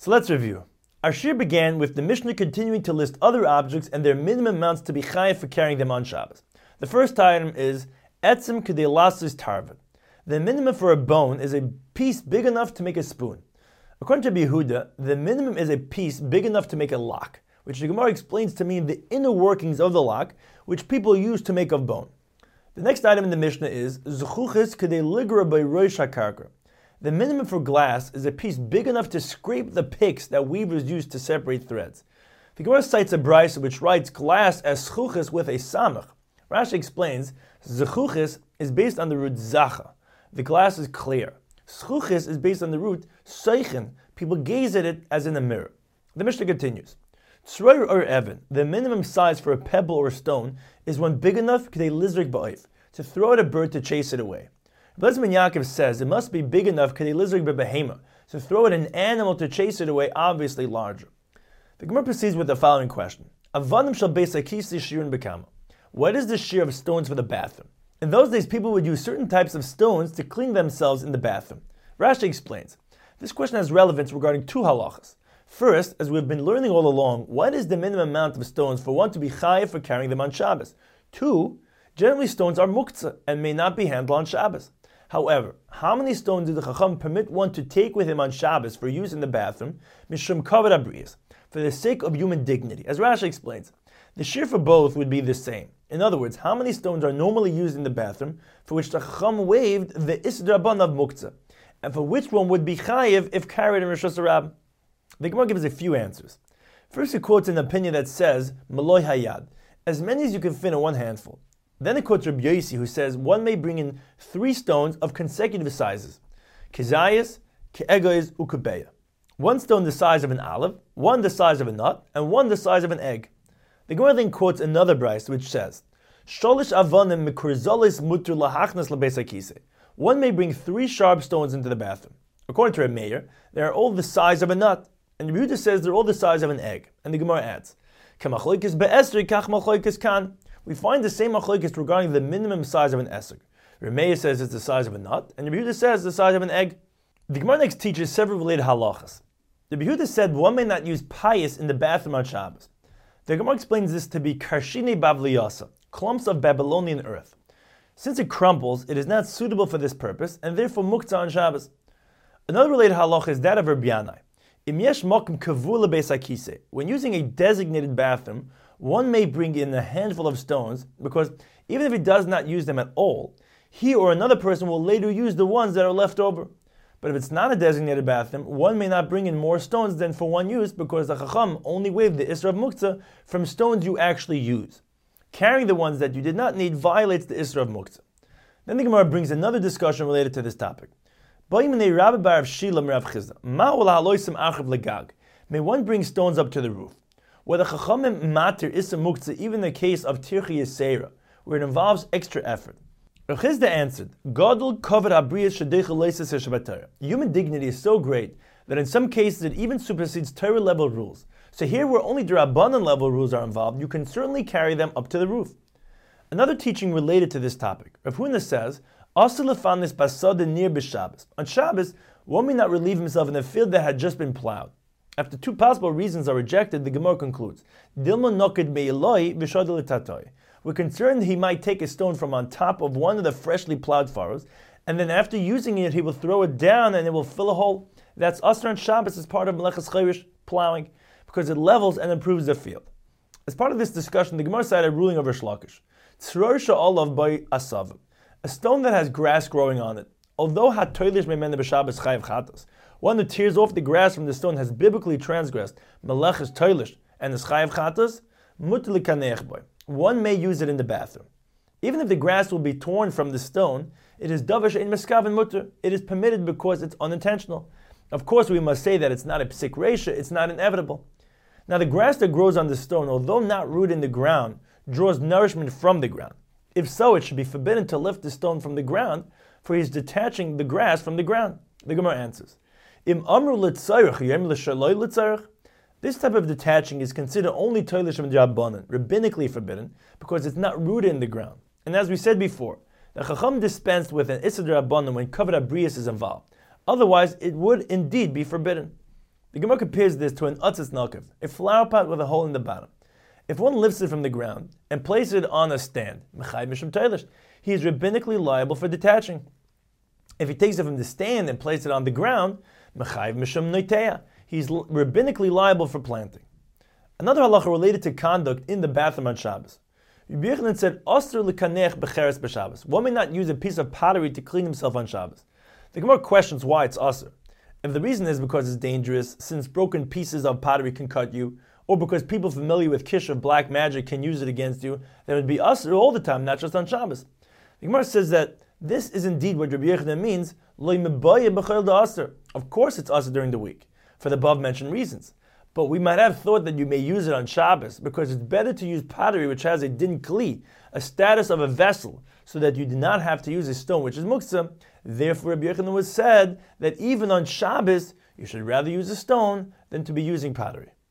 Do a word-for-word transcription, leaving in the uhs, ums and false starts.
So let's review. Our shir began with the Mishnah continuing to list other objects and their minimum amounts to be chayav for carrying them on Shabbos. The first item is etzim kedei lasus tarvet. The minimum for a bone is a piece big enough to make a spoon. According to Yehuda, the minimum is a piece big enough to make a lock, which the Gemara explains to mean the inner workings of the lock, which people use to make of bone. The next item in the Mishnah is zechuchis kedei ligra by roish hakarka. The minimum for glass is a piece big enough to scrape the picks that weavers use to separate threads. The Gemara cites a brisa which writes glass as zechuchis with a samach. Rashi explains zechuchis is based on the root zacha. The glass is clear. Zechuchis is based on the root seichen. People gaze at it as in a mirror. The Mishnah continues. Tzroir or Evan, the minimum size for a pebble or stone is one big enough kedei lizrik ba'oif, to throw at a bird to chase it away. Blezman Yaakov says it must be big enough kedei lizrik b'behema, to throw at an animal to chase it away, obviously larger. The Gemara proceeds with the following question: Avanim shall beis hakisi shirun bekama. What is the shear of stones for the bathroom? In those days, people would use certain types of stones to clean themselves in the bathroom. Rashi explains, this question has relevance regarding two halachas. First, as we've been learning all along, what is the minimum amount of stones for one to be chayav for carrying them on Shabbos? Two, generally stones are muktzah and may not be handled on Shabbos. However, how many stones did the Chacham permit one to take with him on Shabbos for use in the bathroom, mishum kavod habriyos, for the sake of human dignity? As Rashi explains, the shear for both would be the same. In other words, how many stones are normally used in the bathroom for which the Chacham waived the Isser Rabban of muktzah, and for which one would be chayiv if carried in Rosh Hashanah? The Gemara gives a few answers. First, it quotes an opinion that says, Maloi hayad, as many as you can fit in one handful. Then it quotes Rabbi Yossi, who says one may bring in three stones of consecutive sizes. Kezayas, ke'egois, ukebeya. One stone the size of an olive, one the size of a nut, and one the size of an egg. The Gemara then quotes another brayso which says, Sholish avonim mikurzolis mutur lahachnas lebeis hakisei. One may bring three sharp stones into the bathroom. According to Reb Meir, they are all the size of a nut, and Rabbi Yehuda says they're all the size of an egg. And the Gemara adds, Kamachloikis be'esri kach machloikis kan. We find the same machlokes regarding the minimum size of an esrog. Reb Meir says it's the size of a nut, and Rabbi Yehuda says the size of an egg. The Gemara next teaches several related halachas. Rabbi Yehuda said one may not use payas in the bathroom on Shabbos. The Gemara explains this to be karshine bavliyasa, clumps of Babylonian earth. Since it crumbles, it is not suitable for this purpose, and therefore muktzah on Shabbos. Another related halacha is that of Rabbi Yanai. Im yesh mokum kavua lebeis hakisei. When using a designated bathroom, one may bring in a handful of stones, because even if he does not use them at all, he or another person will later use the ones that are left over. But if it's not a designated bathroom, one may not bring in more stones than for one use, because the Chacham only waived the Isra of Muktzah from stones you actually use. Carrying the ones that you did not need violates the Isra of Muktzah. Then the Gemara brings another discussion related to this topic. May one bring stones up to the roof? Whether Chachamim matir Isra Muktzah, even in the case of Tirchi Yisera, where it involves extra effort. Rav Chizda answered, Gadol kavod habriyos shedeichel leises Shabbat Torah. Human dignity is so great that in some cases it even supersedes Torah level rules. So here, where only D'Rabbanan level rules are involved, you can certainly carry them up to the roof. Another teaching related to this topic, Rav Huna says, Asur lefanis basada nir b'Shabbos. On Shabbos, one may not relieve himself in a field that had just been plowed. After two possible reasons are rejected, the Gemara concludes, Dilma noked me'iloi v'shadol etatoi. We're concerned he might take a stone from on top of one of the freshly plowed furrows, and then after using it, he will throw it down and it will fill a hole. That's Asur on Shabbos as part of Meleches Chayrish plowing, because it levels and improves the field. As part of this discussion, the Gemara cited a ruling of Rish Lakish. Tzror she'olav by asavim. A stone that has grass growing on it. Although hatoilish me'mena b'Shabbos chayav chatas, one who tears off the grass from the stone has biblically transgressed Meleches toilish and is chayav chatas, mutar l'kaneach boy. One may use it in the bathroom. Even if the grass will be torn from the stone, it is davar she'ein meskaven mutar. It is permitted because it's unintentional. Of course, we must say that it's not a psik reisha, it's not inevitable. Now, the grass that grows on the stone, although not rooted in the ground, draws nourishment from the ground. If so, it should be forbidden to lift the stone from the ground, for he is detaching the grass from the ground. The Gemara answers, Im amru l'tzarech yem l'shaloi l'tzarech. This type of detaching is considered only toilish and d'Rabbanan, rabbinically forbidden, because it's not rooted in the ground. And as we said before, the Chacham dispensed with an Isser d'Rabbanan when kavod habriyos is involved. Otherwise, it would indeed be forbidden. The Gemara compares this to an atzis nakav, a flower pot with a hole in the bottom. If one lifts it from the ground and places it on a stand, he is rabbinically liable for detaching. If he takes it from the stand and places it on the ground, he is rabbinically liable for planting. Another halacha related to conduct in the bathroom on Shabbos. Rabbi Yochanan said, "Osur l'kanech becheres b'Shabbos." One may not use a piece of pottery to clean himself on Shabbos. The Gemara questions why it's osur. If the reason is because it's dangerous, since broken pieces of pottery can cut you, or because people familiar with kish of black magic can use it against you, then it would be osur all the time, not just on Shabbos. The Gemara says that this is indeed what Rabbi Yochanan means, lo mebayeh b'chol da'asur. Of course it's osur during the week, for the above-mentioned reasons. But we might have thought that you may use it on Shabbos, because it's better to use pottery which has a din kli, a status of a vessel, so that you do not have to use a stone, which is muktzah. Therefore, Rabbi Yochanan was said that even on Shabbos, you should rather use a stone than to be using pottery.